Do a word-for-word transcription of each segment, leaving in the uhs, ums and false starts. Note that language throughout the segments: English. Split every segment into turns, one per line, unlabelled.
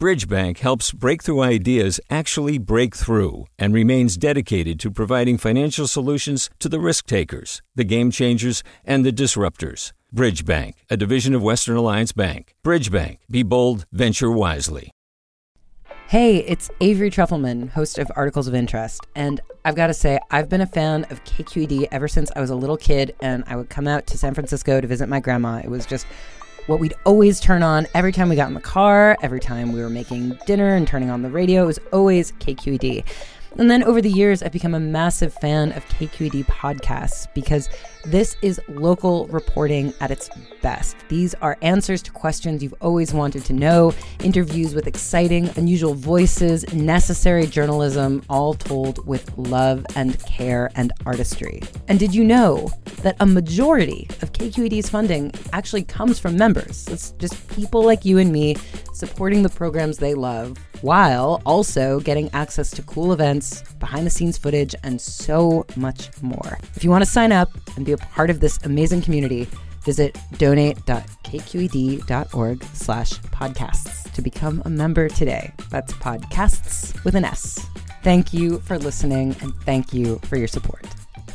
Bridgebank helps breakthrough ideas actually break through and remains dedicated to providing financial solutions to the risk takers, the game changers, and the disruptors. Bridgebank, a division of Western Alliance Bank. Bridgebank. Be bold, venture wisely.
Hey, it's Avery Trufelman, host of Articles of Interest, and I've got to say, I've been a fan of K Q E D ever since I was a little kid, and I would come out to San Francisco to visit my grandma. It was just what we'd always turn on every time we got in the car, every time we were making dinner and turning on the radio. It was always K Q E D. And then over the years, I've become a massive fan of K Q E D podcasts because this is local reporting at its best. These are answers to questions you've always wanted to know, interviews with exciting, unusual voices, necessary journalism, all told with love and care and artistry. And did you know that a majority of K Q E D's funding actually comes from members? It's just people like you and me supporting the programs they love, while also getting access to cool events, behind-the-scenes footage, and so much more. If you want to sign up and be a part of this amazing community, visit donate.kqed.org slash podcasts to become a member today. That's podcasts with an S. Thank you for listening, and thank you for your support.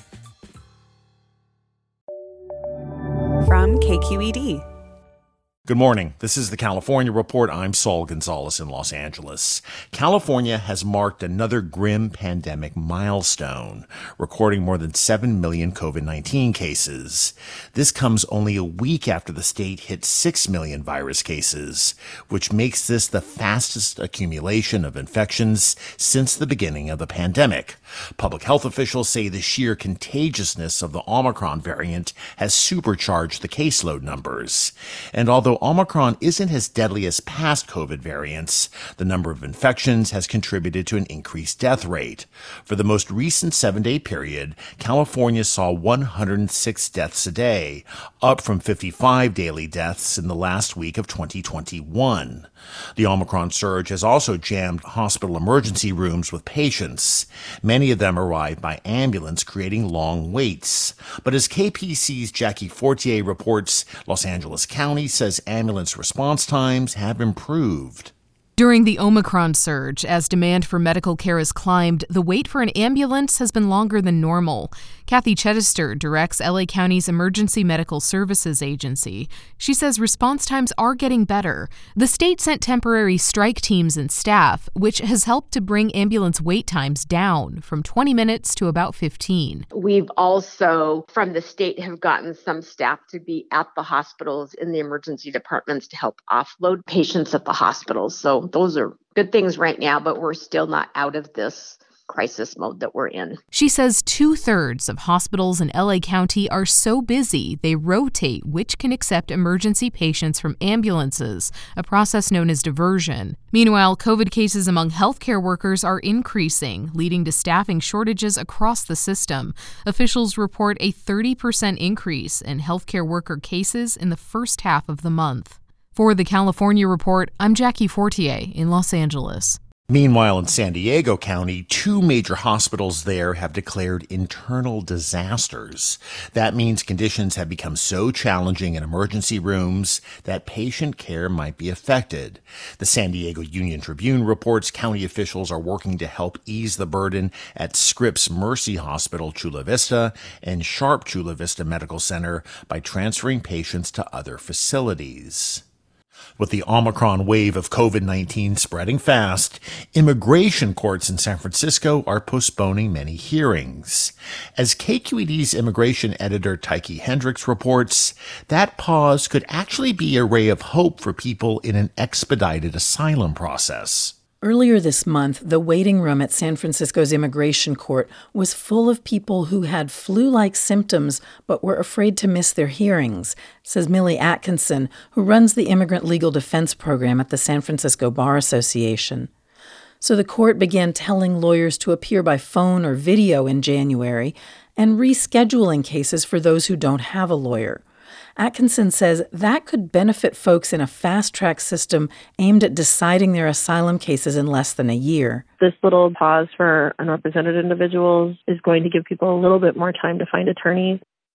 From K Q E D.
Good morning. This is the California Report. I'm Saul Gonzalez in Los Angeles. California has marked another grim pandemic milestone, recording more than seven million covid nineteen cases. This comes only a week after the state hit six million virus cases, which makes this the fastest accumulation of infections since the beginning of the pandemic. Public health officials say the sheer contagiousness of the Omicron variant has supercharged the caseload numbers. And although Omicron isn't as deadly as past COVID variants, the number of infections has contributed to an increased death rate. For the most recent seven-day period, California saw one hundred six deaths a day, up from fifty-five daily deaths in the last week of twenty twenty-one. The Omicron surge has also jammed hospital emergency rooms with patients. Many of them arrived by ambulance, creating long waits. But as K P C's Jackie Fortier reports, Los Angeles County says ambulance response times have improved.
During the Omicron surge, as demand for medical care has climbed, the wait for an ambulance has been longer than normal. Kathy Chedister directs L A County's Emergency Medical Services Agency. She says response times are getting better. The state sent temporary strike teams and staff, which has helped to bring ambulance wait times down from twenty minutes to about fifteen.
We've also, from the state, have gotten some staff to be at the hospitals in the emergency departments to help offload patients at the hospitals. So those are good things right now, but we're still not out of this crisis mode that we're in.
She says two-thirds of hospitals in L A County are so busy they rotate which can accept emergency patients from ambulances, a process known as diversion. Meanwhile, COVID cases among healthcare workers are increasing, leading to staffing shortages across the system. Officials report a thirty percent increase in healthcare worker cases in the first half of the month. For the California Report, I'm Jackie Fortier in Los Angeles.
Meanwhile, in San Diego County, two major hospitals there have declared internal disasters. That means conditions have become so challenging in emergency rooms that patient care might be affected. The San Diego Union Tribune reports county officials are working to help ease the burden at Scripps Mercy Hospital Chula Vista and Sharp Chula Vista Medical Center by transferring patients to other facilities. With the Omicron wave of covid nineteen spreading fast, immigration courts in San Francisco are postponing many hearings. As K Q E D's immigration editor Tyche Hendricks reports, that pause could actually be a ray of hope for people in an expedited asylum process.
Earlier this month, the waiting room at San Francisco's immigration court was full of people who had flu-like symptoms but were afraid to miss their hearings, says Millie Atkinson, who runs the Immigrant Legal Defense Program at the San Francisco Bar Association. So the court began telling lawyers to appear by phone or video in January and rescheduling cases for those who don't have a lawyer. Atkinson says that could benefit folks in a fast-track system aimed at deciding their asylum cases in less than a year.
This little pause for unrepresented individuals is going to give people a little bit more time to find attorneys.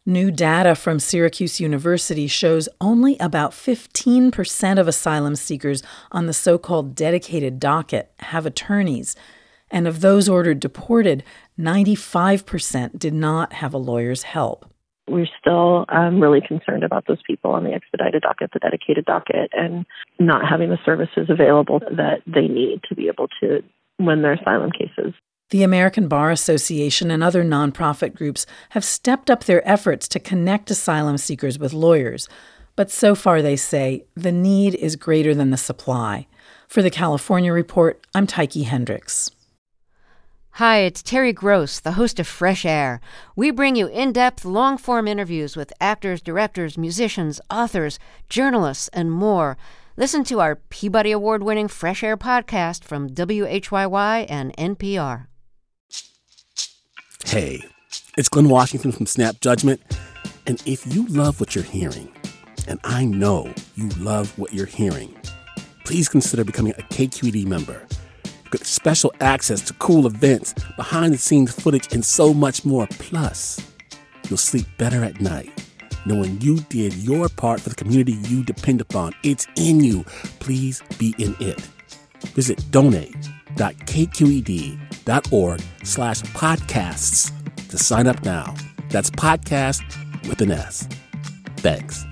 New data from Syracuse University shows only about fifteen percent of asylum seekers on the so-called dedicated docket have attorneys. And of those ordered deported, ninety-five percent did not have a lawyer's help.
We're still um, really concerned about those people on the expedited docket, the dedicated docket, and not having the services available that they need to be able to win their asylum cases.
The American Bar Association and other nonprofit groups have stepped up their efforts to connect asylum seekers with lawyers. But so far, they say, the need is greater than the supply. For the California Report, I'm Tyche Hendricks.
Hi, it's Terry Gross, the host of Fresh Air. We bring you in-depth, long-form interviews with actors, directors, musicians, authors, journalists, and more. Listen to our Peabody Award-winning Fresh Air podcast from W H Y Y and N P R.
Hey, it's Glenn Washington from Snap Judgment. And if you love what you're hearing, and I know you love what you're hearing, please consider becoming a K Q E D member. You get special access to cool events, behind-the-scenes footage, and so much more. Plus, you'll sleep better at night knowing you did your part for the community you depend upon. It's in you. Please be in it. Visit donate.kqed.org slash podcasts to sign up now. That's podcast with an S. Thanks.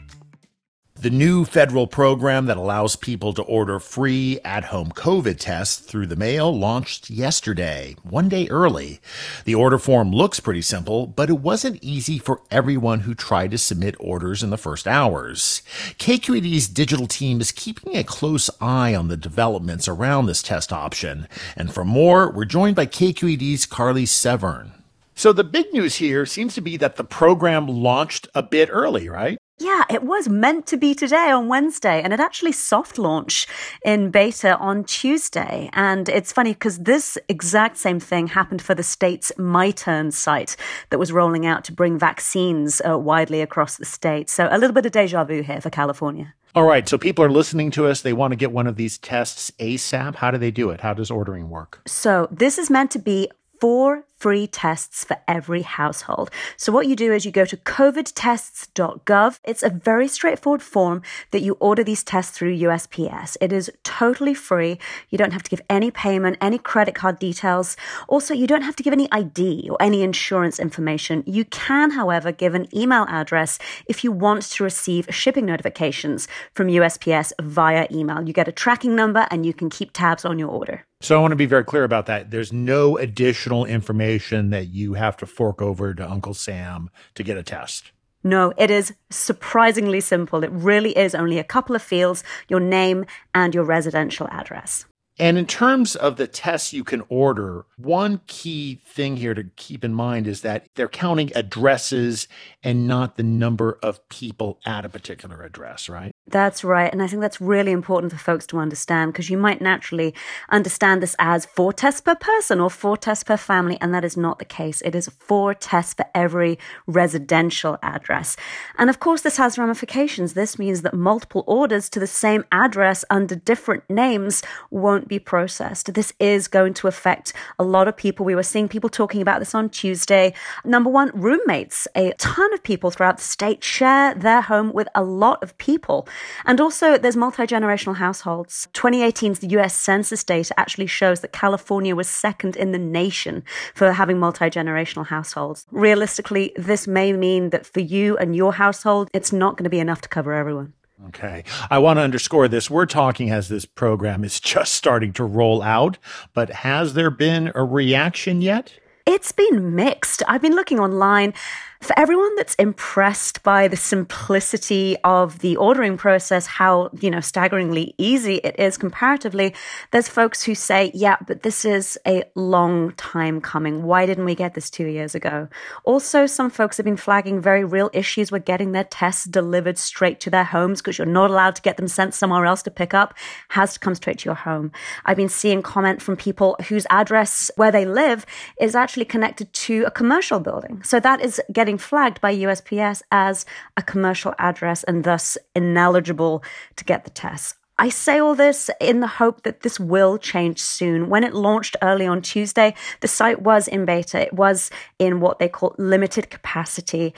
The new federal program that allows people to order free at-home COVID tests through the mail launched yesterday, one day early. The order form looks pretty simple, but it wasn't easy for everyone who tried to submit orders in the first hours. K Q E D's digital team is keeping a close eye on the developments around this test option. And for more, we're joined by K Q E D's Carly Severn. So the big news here seems to be that the program launched a bit early, right?
Yeah, it was meant to be today on Wednesday, and it actually soft launched in beta on Tuesday. And it's funny because this exact same thing happened for the state's MyTurn site that was rolling out to bring vaccines uh, widely across the state. So a little bit of deja vu here for California.
All right, so people are listening to us. They want to get one of these tests ASAP. How do they do it? How does ordering work?
So this is meant to be four free tests for every household. So what you do is you go to covid tests dot gov. It's a very straightforward form that you order these tests through U S P S. It is totally free. You don't have to give any payment, any credit card details. Also, you don't have to give any I D or any insurance information. You can, however, give an email address if you want to receive shipping notifications from U S P S via email. You get a tracking number and you can keep tabs on your order.
So I want to be very clear about that. There's no additional information that you have to fork over to Uncle Sam to get a test.
No, it is surprisingly simple. It really is only a couple of fields, your name and your residential address.
And in terms of the tests you can order, one key thing here to keep in mind is that they're counting addresses and not the number of people at a particular address, right?
That's right. And I think that's really important for folks to understand because you might naturally understand this as four tests per person or four tests per family. And that is not the case. It is four tests for every residential address. And of course, this has ramifications. This means that multiple orders to the same address under different names won't be processed. This is going to affect a lot of people. We were seeing people talking about this on Tuesday. Number one, roommates. A ton of people throughout the state share their home with a lot of people. And also, there's multi-generational households. twenty eighteen's U S Census data actually shows that California was second in the nation for having multi-generational households. Realistically, this may mean that for you and your household, it's not going to be enough to cover everyone.
Okay. I want to underscore this. We're talking as this program is just starting to roll out, but has there been a reaction yet?
It's been mixed. I've been looking online. For everyone that's impressed by the simplicity of the ordering process, how, you know, staggeringly easy it is comparatively, there's folks who say, yeah, but this is a long time coming. Why didn't we get this two years ago? Also, some folks have been flagging very real issues with getting their tests delivered straight to their homes because you're not allowed to get them sent somewhere else to pick up. It has to come straight to your home. I've been seeing comment from people whose address where they live is actually connected to a commercial building. So that is getting flagged by U S P S as a commercial address and thus ineligible to get the tests. I say all this in the hope that this will change soon. When it launched early on Tuesday, the site was in beta. It was in what they call limited capacity.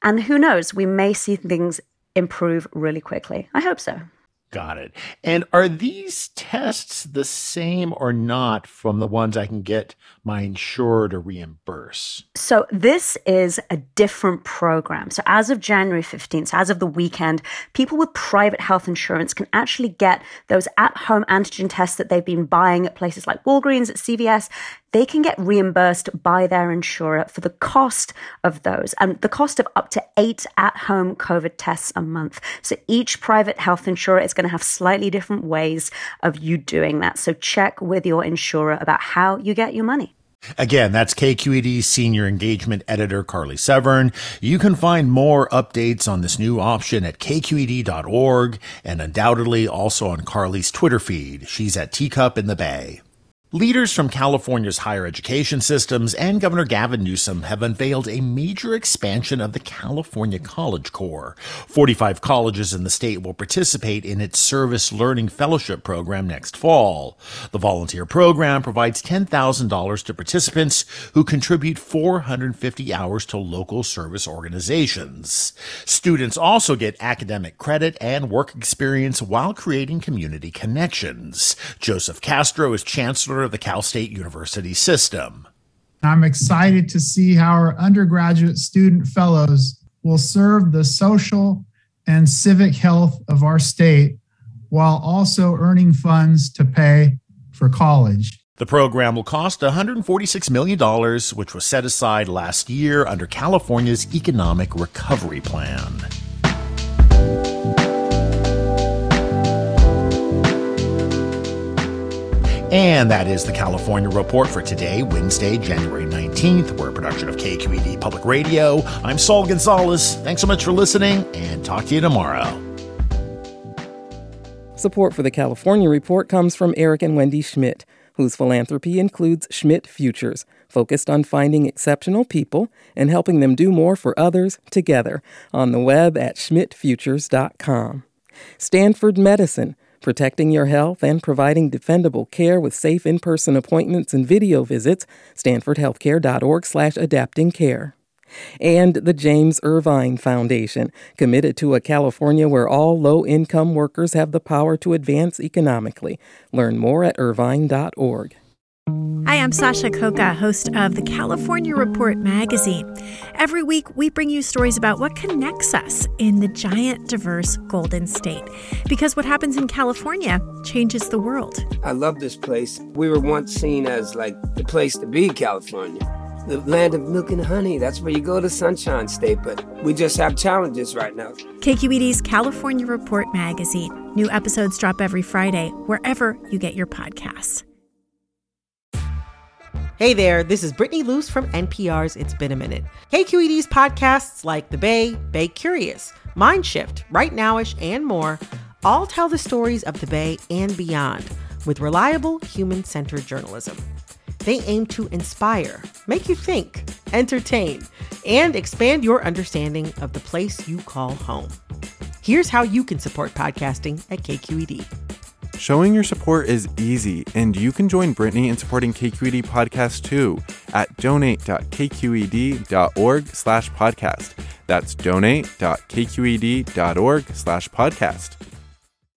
And who knows, we may see things improve really quickly. I hope so.
Got it. And are these tests the same or not from the ones I can get my insurer to reimburse?
So this is a different program. So as of January fifteenth, so as of the weekend, people with private health insurance can actually get those at-home antigen tests that they've been buying at places like Walgreens, at C V S. They can get reimbursed by their insurer for the cost of those and the cost of up to eight at-home COVID tests a month. So each private health insurer is going to have slightly different ways of you doing that. So check with your insurer about how you get your money.
Again, that's K Q E D Senior Engagement Editor Carly Severn. You can find more updates on this new option at K Q E D dot org and undoubtedly also on Carly's Twitter feed. She's at Teacup in the Bay. Leaders from California's higher education systems and Governor Gavin Newsom have unveiled a major expansion of the California College Corps. forty-five colleges in the state will participate in its Service Learning Fellowship program next fall. The volunteer program provides ten thousand dollars to participants who contribute four hundred fifty hours to local service organizations. Students also get academic credit and work experience while creating community connections. Joseph Castro is Chancellor of the Cal State University system.
I'm excited to see how our undergraduate student fellows will serve the social and civic health of our state while also earning funds to pay for college.
The program will cost one hundred forty-six million dollars, which was set aside last year under California's Economic Recovery Plan. And that is the California Report for today, Wednesday, January nineteenth. We're a production of K Q E D Public Radio. I'm Saul Gonzalez. Thanks so much for listening, and talk to you tomorrow.
Support for the California Report comes from Eric and Wendy Schmidt, whose philanthropy includes Schmidt Futures, focused on finding exceptional people and helping them do more for others together, on the web at schmidt futures dot com. Stanford Medicine, protecting your health and providing defendable care with safe in-person appointments and video visits, stanford healthcare dot org slash adapting care. And the James Irvine Foundation, committed to a California where all low-income workers have the power to advance economically. Learn more at irvine dot org.
Hi, I'm Sasha Coca, host of the California Report magazine. Every week, we bring you stories about what connects us in the giant, diverse Golden State. Because what happens in California changes the world.
I love this place. We were once seen as like the place to be, California. The land of milk and honey. That's where you go to Sunshine State, but we just have challenges right now.
K Q E D's California Report magazine. New episodes drop every Friday, wherever you get your podcasts.
Hey there, this is Brittany Luce from N P R's It's Been a Minute. K Q E D's podcasts like The Bay, Bay Curious, Mindshift, Right Nowish, and more all tell the stories of the Bay and beyond with reliable, human-centered journalism. They aim to inspire, make you think, entertain, and expand your understanding of the place you call home. Here's how you can support podcasting at K Q E D.
Showing your support is easy, and you can join Brittany in supporting K Q E D Podcast too at donate dot k q e d dot org slash podcast. That's donate dot k q e d dot org slash podcast.